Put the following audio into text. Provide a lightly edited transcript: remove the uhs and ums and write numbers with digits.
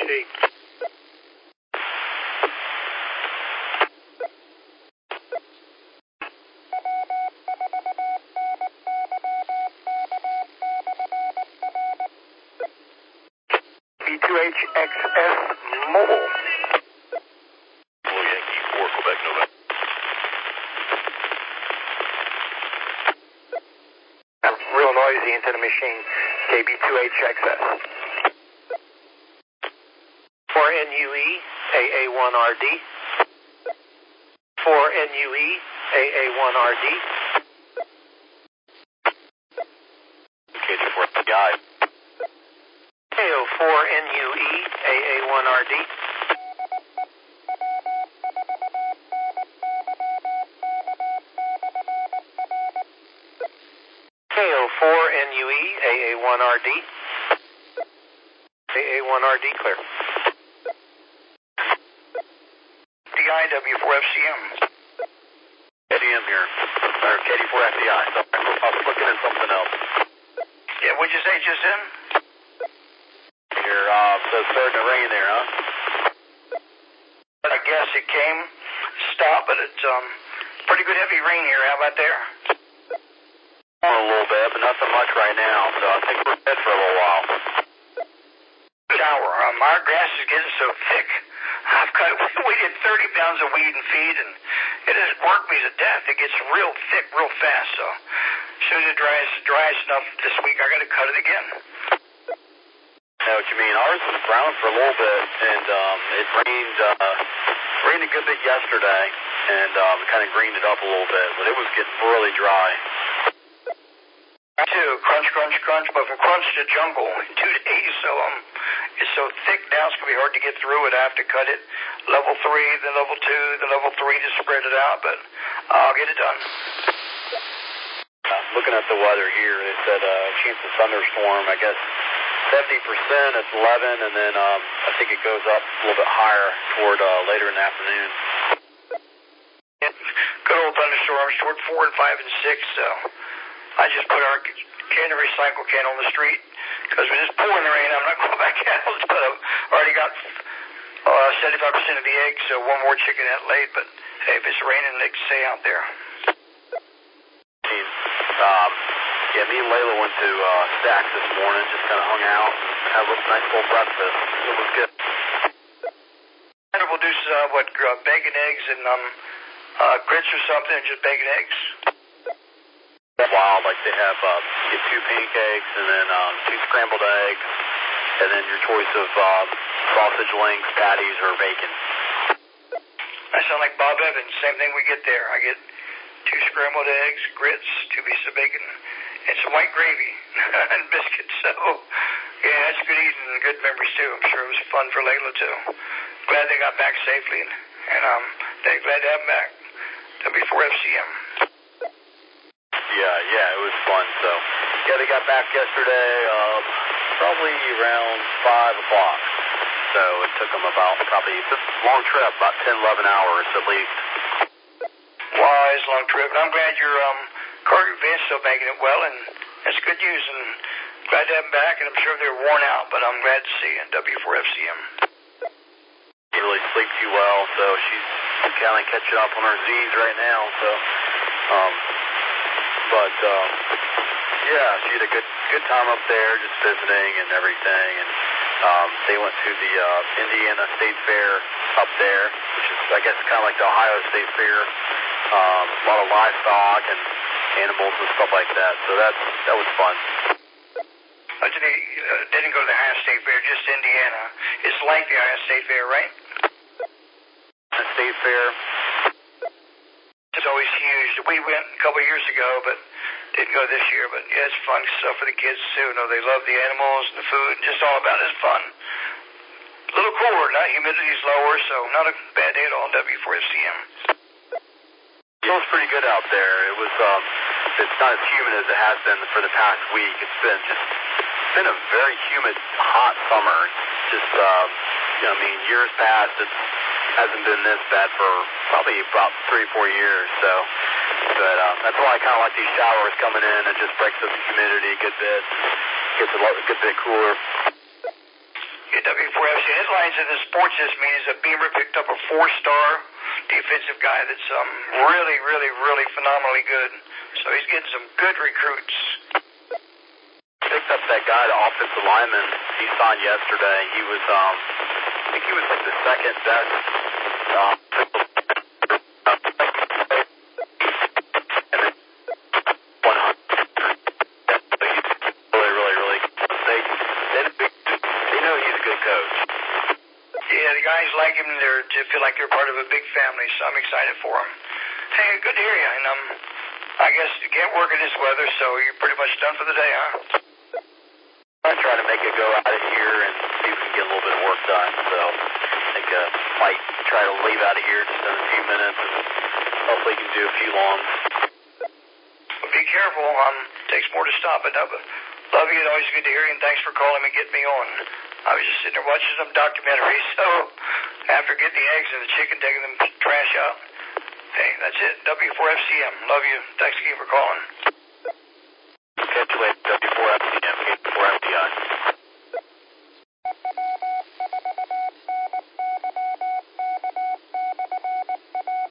HD. B2HXS Mobile. Yankee 4, Quebec, November. Real noisy into the machine. KB2HXS. For NUE, AA1RD. For NUE, AA1RD. KD4FDI. KO4 NUE, AA1RD. KO4 NUE, AA1RD. AA1RD clear. DIW4FCM. FDM here. Or KD4FDI. I was looking at something else. Yeah, what'd you say just then? Here, so it's starting to rain there, huh? I guess it came, stopped, but it's pretty good heavy rain here. How about there? A little bit, but not so much right now, so I think we're good for a little while. Shower. Our grass is getting so thick. We did 30 pounds of weed and feed, and it has worked me to death. It gets real thick real fast, so as soon as it dries enough this week, I got to cut it again. I know what you mean. Ours was brown for a little bit, and it rained a good bit yesterday, and kind of greened it up a little bit, but it was getting really dry. Too, crunch, crunch, crunch, but from crunch to jungle in 2 days, so it's so thick now it's going to be hard to get through it. I have to cut it level 3, then level 2, then level 3 to spread it out, but I'll get it done. Looking at the weather here, it said chance of thunderstorm, I guess 70% at 11, and then I think it goes up a little bit higher toward later in the afternoon. Good old thunderstorms toward 4 and 5 and 6, so I just put our recycle can on the street because we're just pouring the rain. I'm not going back out, but I've already got 75% of the eggs, so one more chicken had laid, but hey, if it's raining, they can stay out there. Yeah, me and Layla went to Stacks this morning, just kind of hung out and had a nice little breakfast. It was good. We'll do bacon, eggs, and grits or something, and just bacon, eggs. Wild, like they have get 2 pancakes and then 2 scrambled eggs, and then your choice of sausage links, patties, or bacon. I sound like Bob Evans. Same thing we get there. I get 2 scrambled eggs, grits, 2 pieces of bacon, and some white gravy and biscuits. So, yeah, that's good eating and good memories too. I'm sure it was fun for Layla too. Glad they got back safely, and they're glad to have them back. W4FCM. Yeah, it was fun. So, yeah, they got back yesterday, probably around 5 o'clock. So it took them probably it's a long trip, about 10, 11 hours at least. Wise, long trip. And I'm glad your cargo van's still making it well, and that's good news. And glad to have them back, and I'm sure they're worn out, but I'm glad to see you. W4FCM. She really sleep too well, so she's kind of catching up on her Z's right now. So, yeah, she had a good time up there, just visiting and everything. And they went to the Indiana State Fair up there, which is, I guess, kind of like the Ohio State Fair. A lot of livestock and animals and stuff like that. So that was fun. They didn't go to the Ohio State Fair, just Indiana. It's like the Ohio State Fair, right? The State Fair. It's always huge. We went a couple of years ago, but didn't go this year. But yeah, it's fun stuff for the kids too. You know, they love the animals and the food. Just all about it. It's fun. A little cooler, humidity's lower, so not a bad day at all. W4FCM. It feels pretty good out there. It was. It's not as humid as it has been for the past week. It's been a very humid, hot summer. Just, years past, it hasn't been this bad for probably about 3 or 4 years. So, but that's why I kind of like these showers coming in. It just breaks up the humidity a good bit, gets a good bit cooler. It Yeah, W4FC. Headlines in the sports this meeting is that Beamer picked up a 4-star defensive guy that's really, really, really phenomenally good. So he's getting some good recruits. Picked up that guy, the offensive lineman he signed yesterday. He was, I think he was like the second best. Guys like him, they feel like they're part of a big family, so I'm excited for them. Hey, good to hear you, and I guess you can't work in this weather, so you're pretty much done for the day, huh? I'm trying to make it go out of here and see if we can get a little bit of work done, so I think I might try to leave out of here just in a few minutes, and hopefully can do a few longs. Well, be careful, it takes more to stop it. Love you, and always good to hear you, and thanks for calling me and getting me on. I was just sitting there watching some documentaries, so after getting the eggs and the chicken, taking them trash out. Hey, that's it. W4FCM. Love you. Thanks again for calling. Catch you later. W4FCM. W4FCI.